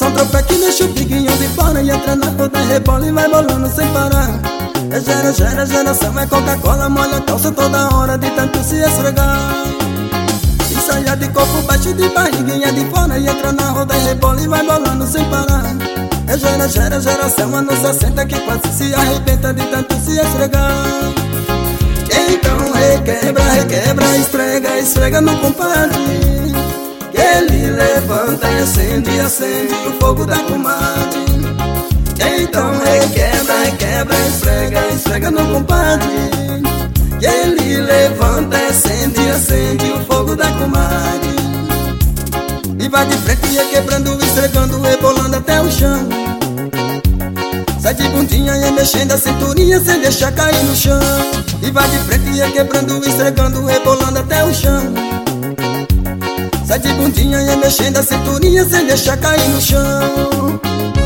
só um tropé que deixa o biguinho de fora e entra na roda, rebola e vai bolando sem parar. É geração, é Coca-Cola, molha a calça toda hora de tanto se esfregar. E saia de corpo baixo de barriguinha de fora e entra na roda, rebola e vai bolando sem parar. É geração, anos 60 que quase se arrebenta de tanto se esfregar. Então requebra, esfrega no compadre, que ele levanta e acende o fogo da comadre. Então requebra, esfrega no compadre, que ele levanta e acende o fogo da comadre. E vai de frente requebrando, esfregando, rebolando até o chão. Sai de bundinha e mexendo a cinturinha sem deixar cair no chão. E vai de frente requebrando, esfregando, rebolando até o chão. Sai de bundinha e mexendo a cinturinha sem deixar cair no chão.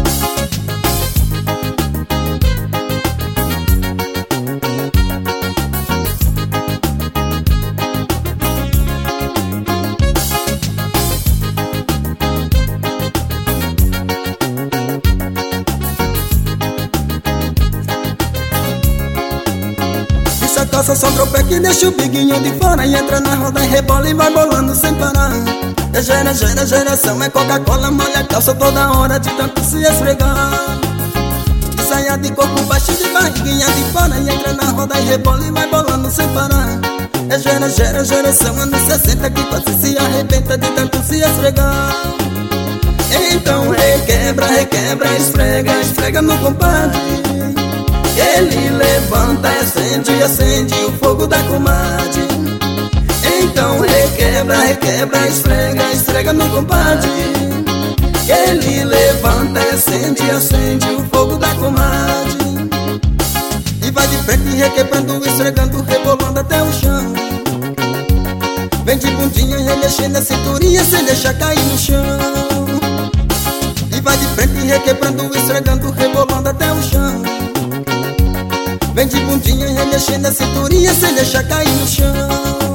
Calça só um tropé que deixa o biguinho de fora e entra na roda e rebola e vai bolando sem parar. É geração, é Coca-Cola, molha a calça toda hora de tanto se esfregar. E saia de corpo baixo de barriguinha de fora e entra na roda e rebola e vai bolando sem parar. É geração, anos 60 que quase se arrebenta de tanto se esfregar. Então requebra, esfrega no compadre, ele levanta e acende o fogo da comadre. Então requebra, esfrega no compadre, ele levanta e acende o fogo da comadre. E vai de frente requebrando, esfregando, rebolando até o chão. Vem de bundinha remexendo a cinturinha sem deixar cair no chão. E vai de frente requebrando, esfregando, rebolando até o chão. Vem de bundinha remexendo a cinturinha sem deixar cair no chão.